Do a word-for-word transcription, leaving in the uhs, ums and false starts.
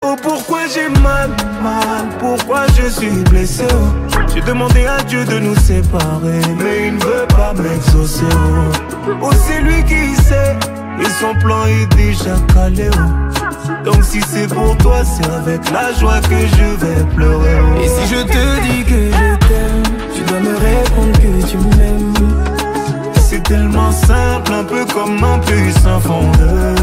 Oh pourquoi j'ai mal, mal, pourquoi je suis blessé oh. J'ai demandé à Dieu de nous séparer, mais il ne veut pas m'exaucer oh. Oh c'est lui qui sait, et son plan est déjà calé oh. Donc si c'est pour toi, c'est avec la joie que je vais pleurer oh. Et si je te dis que je t'aime, tu dois me répondre que tu m'aimes. C'est tellement simple, un peu comme un puissant fondeur.